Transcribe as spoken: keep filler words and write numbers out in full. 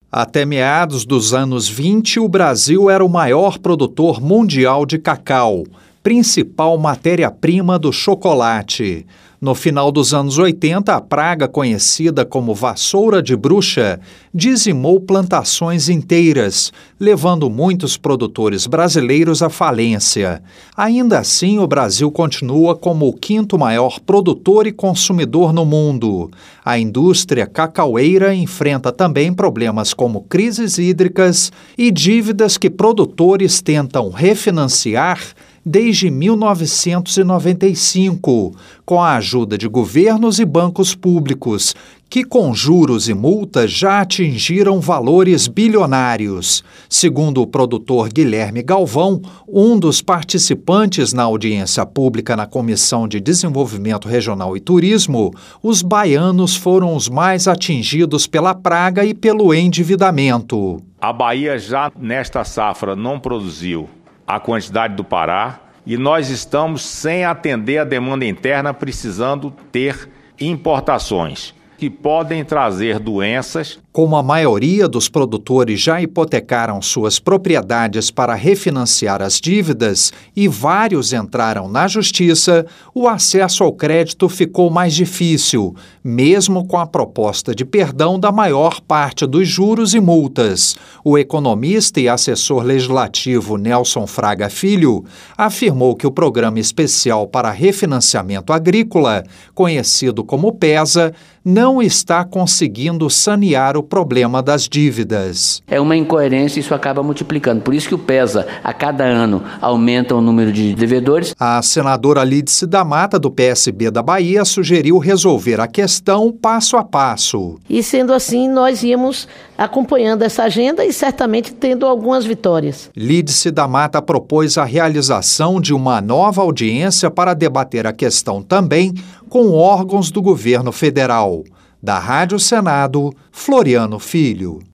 Até meados dos anos vinte, o Brasil era o maior produtor mundial de cacau, principal matéria-prima do chocolate. No final dos anos oitenta, a praga conhecida como vassoura de bruxa dizimou plantações inteiras, levando muitos produtores brasileiros à falência. Ainda assim, o Brasil continua como o quinto maior produtor e consumidor no mundo. A indústria cacaueira enfrenta também problemas como crises hídricas e dívidas que produtores tentam refinanciar desde mil novecentos e noventa e cinco, com a ajuda de governos e bancos públicos, que com juros e multas já atingiram valores bilionários. Segundo o produtor Guilherme Galvão, um dos participantes na audiência pública na Comissão de Desenvolvimento Regional e Turismo, os baianos foram os mais atingidos pela praga e pelo endividamento. A Bahia já nesta safra não produziu a quantidade do Pará, e nós estamos sem atender a demanda interna, precisando ter importações que podem trazer doenças. Como a maioria dos produtores já hipotecaram suas propriedades para refinanciar as dívidas e vários entraram na justiça, o acesso ao crédito ficou mais difícil, mesmo com a proposta de perdão da maior parte dos juros e multas. O economista e assessor legislativo Nelson Fraga Filho afirmou que o Programa Especial para Refinanciamento Agrícola, conhecido como PESA, não está conseguindo sanear o problema das dívidas. É uma incoerência e isso acaba multiplicando. Por isso que o PESA, a cada ano, aumenta o número de devedores. A senadora Lídice da Mata, do P S B da Bahia, sugeriu resolver a questão passo a passo. E sendo assim, nós íamos acompanhando essa agenda e certamente tendo algumas vitórias. Lídice da Mata propôs a realização de uma nova audiência para debater a questão também com órgãos do governo federal. Da Rádio Senado, Floriano Filho.